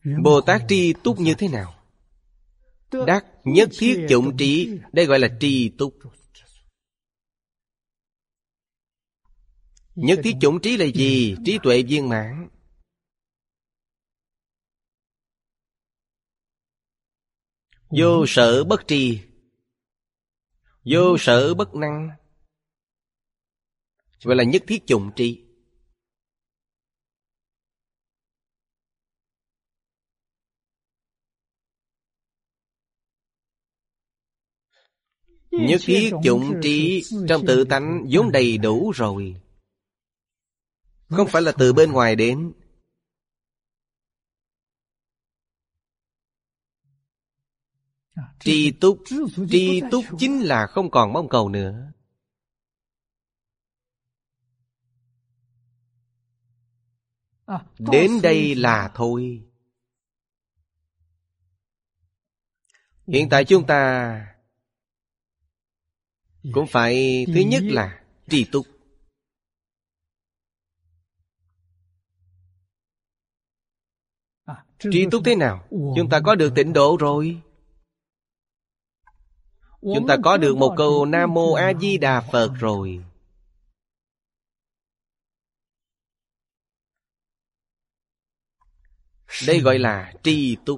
Bồ Tát tri túc như thế nào? Đắc nhất thiết chủng trí. Đây gọi là tri túc. Nhất thiết chủng trí là gì? Trí tuệ viên mãn. Vô sở bất tri, vô sở bất năng, gọi là nhất thiết chủng trí. Nhất thiết chủng trí trong tự tánh vốn đầy đủ rồi, không phải là từ bên ngoài đến. Tri túc chính là không còn mong cầu nữa. Đến đây là thôi. Hiện tại chúng ta cũng phải thứ nhất là tri túc. Tri túc thế nào? Chúng ta có được tịnh độ rồi. Chúng ta có được một câu Nam Mô A Di Đà Phật rồi. Đây gọi là tri túc.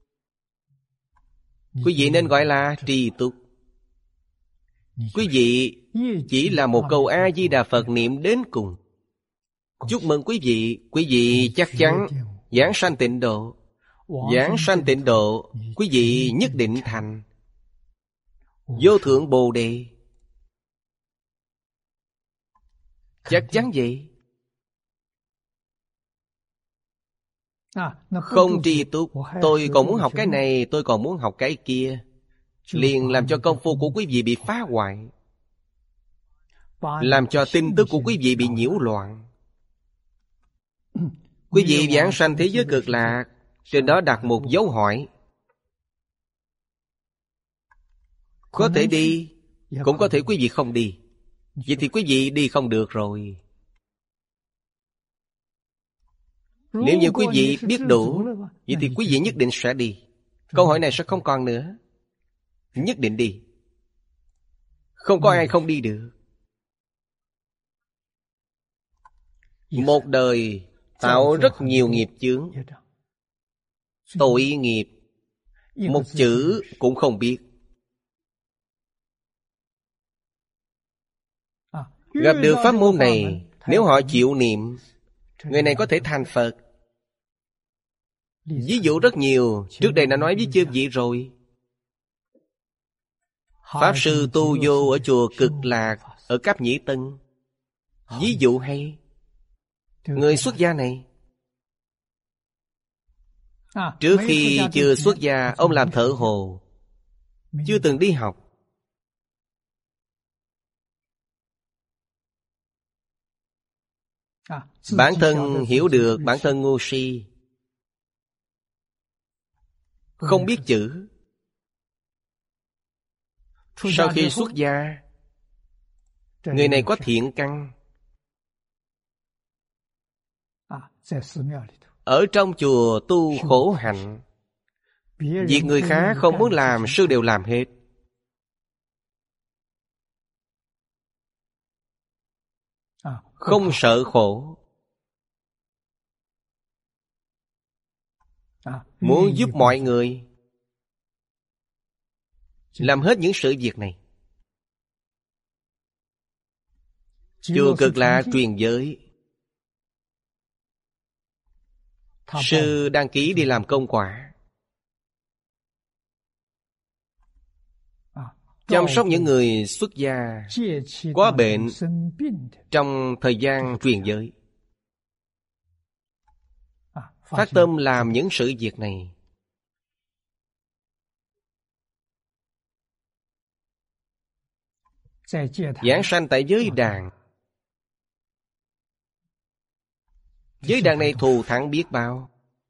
Quý vị nên gọi là tri túc. Quý vị chỉ là một câu A Di Đà Phật niệm đến cùng. Chúc mừng quý vị chắc chắn giảng sanh tịnh độ. Giảng sanh tịnh độ, quý vị nhất định thành vô thượng Bồ Đề. Chắc chắn vậy. Không tri túc, tôi còn muốn học cái này, tôi còn muốn học cái kia, liền làm cho công phu của quý vị bị phá hoại, làm cho tin tức của quý vị bị nhiễu loạn. Quý vị giảng sanh thế giới cực lạc, trên đó đặt một dấu hỏi. Có thể đi, cũng có thể quý vị không đi. Vậy thì quý vị đi không được rồi. Nếu như quý vị biết đủ, vậy thì quý vị nhất định sẽ đi. Câu hỏi này sẽ không còn nữa. Nhất định đi. Không có ai không đi được. Một đời tạo rất nhiều nghiệp chướng, tội nghiệp, một chữ cũng không biết. Gặp được pháp môn này, nếu họ chịu niệm, người này có thể thành Phật. Ví dụ rất nhiều, trước đây đã nói với chư vị rồi. Pháp sư Tu Vô ở chùa Cực Lạc, ở Cáp Nhĩ Tân, ví dụ hay. Người xuất gia này, trước khi chưa xuất gia, ông làm thợ hồ, chưa từng đi học. Bản thân hiểu được bản thân ngu si, không biết chữ. Sau khi xuất gia, người này có thiện căn. Ở trong chùa tu khổ hạnh, việc người khác không muốn làm, sư đều làm hết. Không sợ khổ, muốn giúp mọi người, làm hết những sự việc này. Chùa Cực Lạc truyền giới, sư đăng ký đi làm công quả, chăm sóc những người xuất gia có bệnh trong thời gian truyền giới. Phát tâm làm những sự việc này. Giảng sanh tại giới đàn. Giới đàn này thù thắng biết bao.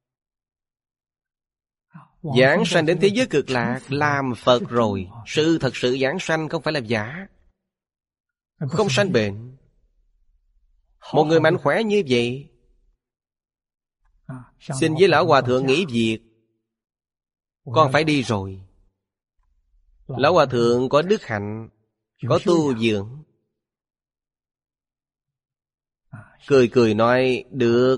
Giảng sanh đến thế giới cực lạc, làm Phật rồi. Sự thật sự giảng sanh không phải là giả, không sanh bệnh. Một người mạnh khỏe như vậy, Xin với lão hòa thượng nghỉ việc, con phải đi rồi. Lão hòa thượng có đức hạnh, có tu dưỡng, cười cười nói được.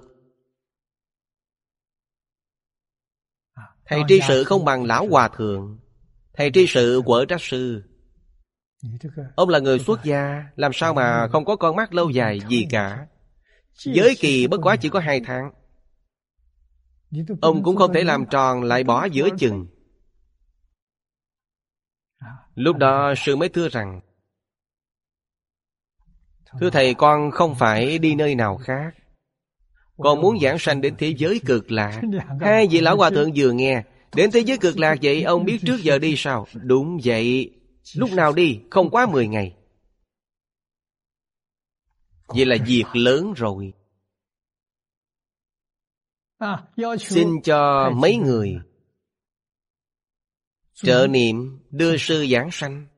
Thầy tri sự không bằng lão hòa thượng. Thầy tri sự quở trách sư. Ông là người xuất gia, làm sao mà không có con mắt lâu dài gì cả. Giới kỳ bất quá chỉ có 2 tháng. Ông cũng không thể làm tròn lại bỏ giữa chừng. Lúc đó sư mới thưa rằng, thưa thầy, con không phải đi nơi nào khác, con muốn giảng sanh đến thế giới cực lạc. 2 vị lão hòa thượng vừa nghe, đến thế giới cực lạc vậy ông biết trước giờ đi sao? Đúng vậy. Lúc nào đi? Không quá 10 ngày. Vậy là việc lớn rồi. Xin cho mấy người trợ niệm đưa sư giảng sanh.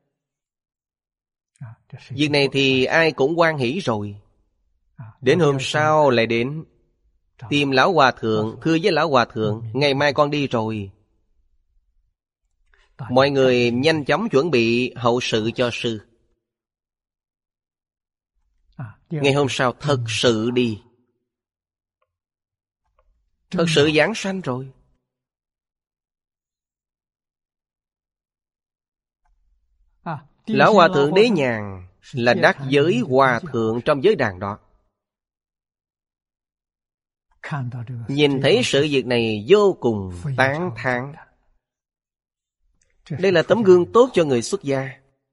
Việc này thì ai cũng hoan hỷ rồi. Đến hôm sau lại đến tìm lão hòa thượng, thưa với lão hòa thượng, ngày mai con đi rồi. Mọi người nhanh chóng chuẩn bị hậu sự cho sư. Ngày hôm sau thật sự đi, thật sự giảng sanh rồi. Lão hòa thượng Đế Nhàn là đắc giới hòa thượng trong giới đàn đó. Nhìn thấy sự việc này vô cùng tán thán. Đây là tấm gương tốt cho người xuất gia.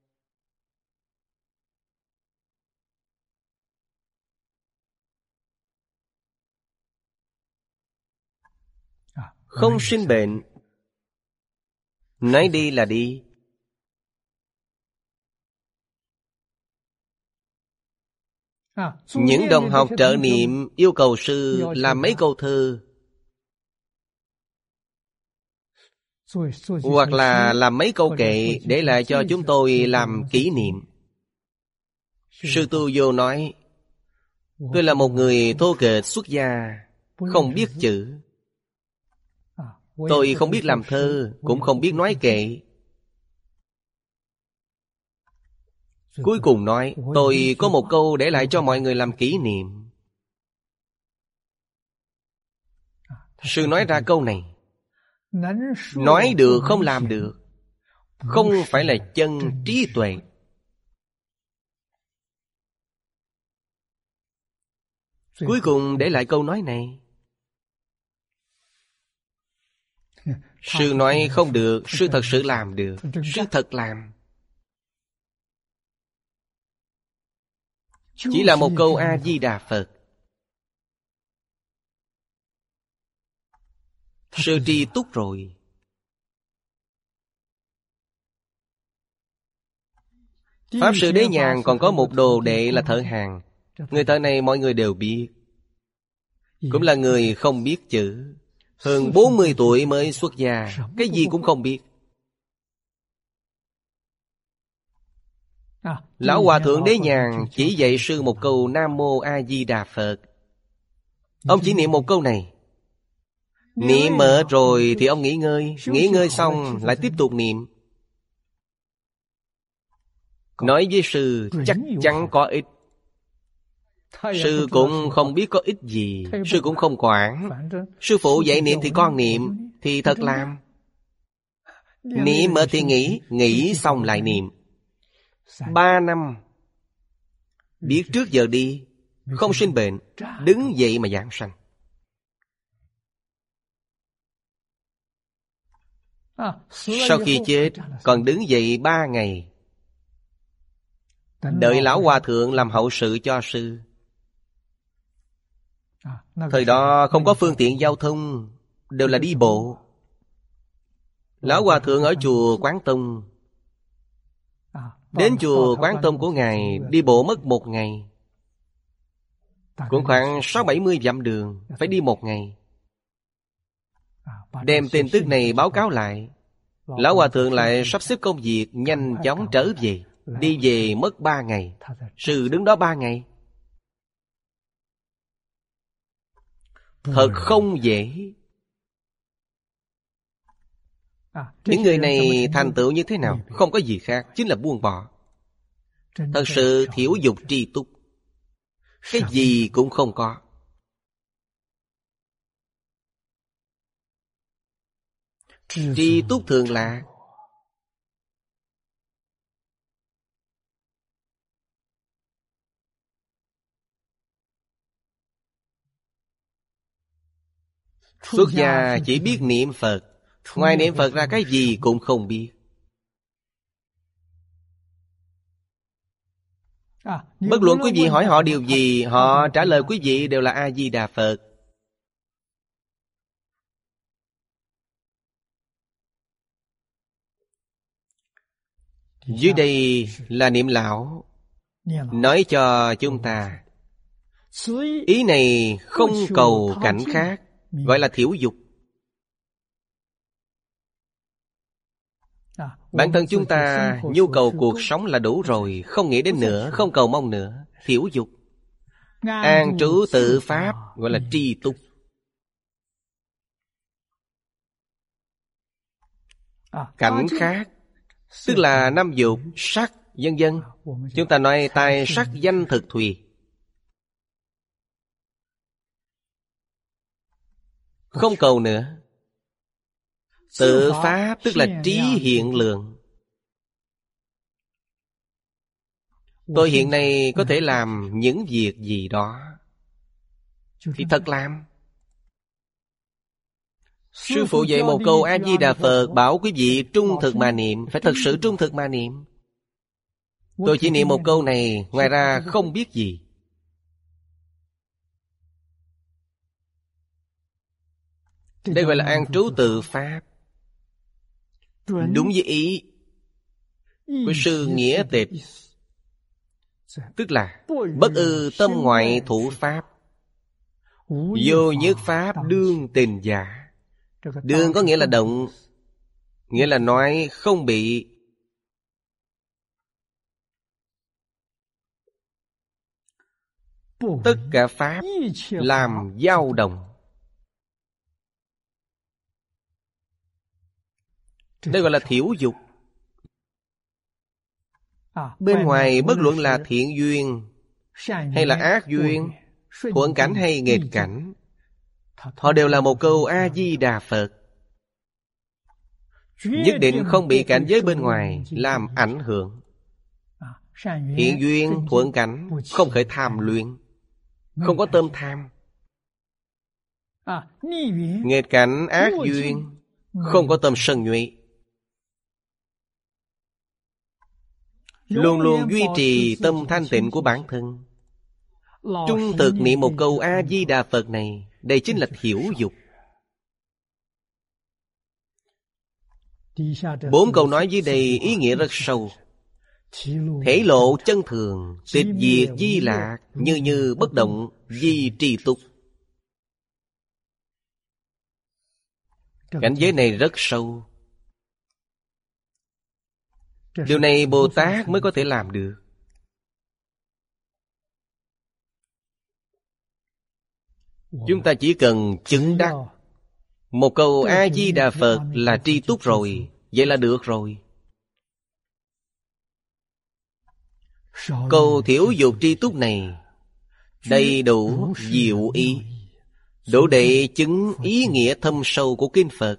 Không sinh bệnh, nói đi là đi. Những đồng học trợ niệm yêu cầu sư làm mấy câu thơ, hoặc là làm mấy câu kệ để lại cho chúng tôi làm kỷ niệm. Sư Tu Vô nói, tôi là một người thô kệch xuất gia, không biết chữ. Tôi không biết làm thơ, cũng không biết nói kệ. Cuối cùng nói, tôi có một câu để lại cho mọi người làm kỷ niệm. Sư nói ra câu này, nói được không làm được, không phải là chân trí tuệ. Cuối cùng để lại câu nói này. Sư nói không được, sư thật sự làm được, sư thật làm. Chỉ là một câu A-di-đà Phật. Sư tri túc rồi. Pháp Sư Đế Nhàn còn có một đồ đệ là thợ hàn. Người thợ này mọi người đều biết, cũng là người không biết chữ. Hơn 40 tuổi mới xuất gia, cái gì cũng không biết. Lão hòa thượng Đế Nhàn chỉ dạy sư một câu Nam Mô A Di Đà Phật. Ông chỉ niệm một câu này. Niệm mở rồi thì ông nghỉ ngơi. Nghỉ ngơi xong lại tiếp tục niệm. Nói với sư chắc chắn có ích. Sư cũng không biết có ích gì, sư cũng không quản. Sư phụ dạy niệm thì con niệm, thì thật làm. Niệm mở thì nghỉ, nghỉ xong lại niệm. 3 năm biết trước giờ đi, không sinh bệnh, đứng dậy mà giảng sanh. Sau khi chết còn đứng dậy 3 ngày, đợi lão hòa thượng làm hậu sự cho sư. Thời đó không có phương tiện giao thông, đều là đi bộ. Lão hòa thượng ở chùa Quán Tông, đến chùa Quán Tông của ngài đi bộ mất 1 ngày, cũng khoảng 60-70 dặm đường, phải đi 1 ngày. Đem tin tức này báo cáo lại, lão hòa thượng lại sắp xếp công việc nhanh chóng trở về. Đi về mất 3 ngày, sư đứng đó 3 ngày. Thật không dễ. Những người này thành tựu như thế nào? Không có gì khác, chính là buông bỏ. Thật sự thiểu dục tri túc, cái gì cũng không có. Tri túc thường lạc. Xuất gia chỉ biết niệm Phật, ngoài niệm Phật ra cái gì cũng không biết. Bất luận quý vị hỏi họ điều gì, họ trả lời quý vị đều là A-di-đà Phật. Dưới đây là niệm lão nói cho chúng ta, ý này không cầu cảnh khác, gọi là thiểu dục. Bản thân chúng ta nhu cầu cuộc sống là đủ rồi, không nghĩ đến nữa, không cầu mong nữa. Thiểu dục. An trú tự pháp gọi là tri túc. Cảnh khác tức là năm dục, sắc, vân vân. Chúng ta nói tài sắc danh thực thùy. Không cầu nữa. Tự pháp tức là trí hiện lượng. Tôi hiện nay có thể làm những việc gì đó thì thật làm. Sư phụ dạy một câu A-di-đà Phật, bảo quý vị trung thực mà niệm. Phải thật sự trung thực mà niệm. Tôi chỉ niệm một câu này, ngoài ra không biết gì. Đây gọi là an trú tự pháp, đúng với ý của sư Nghĩa Tịch, tức là bất ư tâm ngoại thủ pháp, vô nhất pháp đương tình giả. Đương có nghĩa là động, nghĩa là nói không bị tất cả pháp làm dao động. Đây gọi là thiểu dục. Bên ngoài bất luận là thiện duyên hay là ác duyên, thuận cảnh hay nghịch cảnh, họ đều là một câu A-di-đà Phật. Nhất định không bị cảnh giới bên ngoài làm ảnh hưởng. Thiện duyên, thuận cảnh, không khởi tham luyện, không có tâm tham. Nghịch cảnh, ác duyên, không có tâm sân nhuệ. Luôn luôn duy trì tâm thanh tịnh của bản thân. Trung thực niệm một câu A-di-đà Phật này, đây chính là thiểu dục. 4 câu nói dưới đây ý nghĩa rất sâu. Thể lộ chân thường, tịch diệt di lạc, như như bất động, di tri túc. Cảnh giới này rất sâu. Điều này Bồ Tát mới có thể làm được. Chúng ta chỉ cần chứng đắc một câu A-di-đà Phật là tri túc rồi, vậy là được rồi. Câu thiểu dục tri túc này đầy đủ diệu ý, đủ để chứng ý nghĩa thâm sâu của kinh Phật.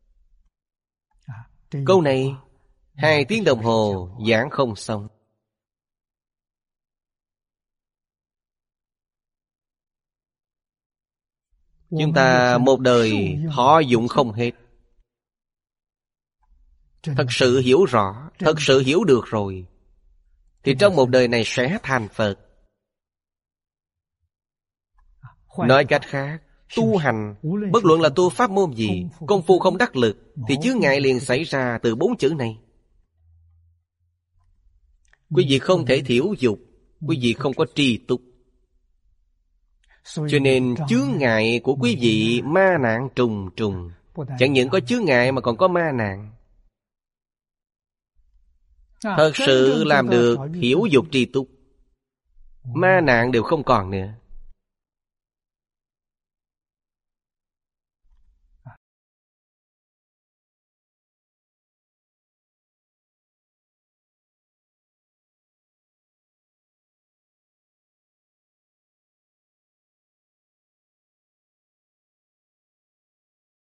Câu này 2 tiếng đồng hồ giảng không xong. Chúng ta một đời thọ dụng không hết. Thật sự hiểu rõ, thật sự hiểu được rồi, thì trong một đời này sẽ thành Phật. Nói cách khác, tu hành, bất luận là tu pháp môn gì, công phu không đắc lực, thì chướng ngại liền xảy ra từ 4 chữ này. Quý vị không thể thiểu dục, quý vị không có tri túc. Cho nên chướng ngại của quý vị ma nạn trùng trùng. Chẳng những có chướng ngại mà còn có ma nạn. Thật sự làm được thiểu dục tri túc, ma nạn đều không còn nữa.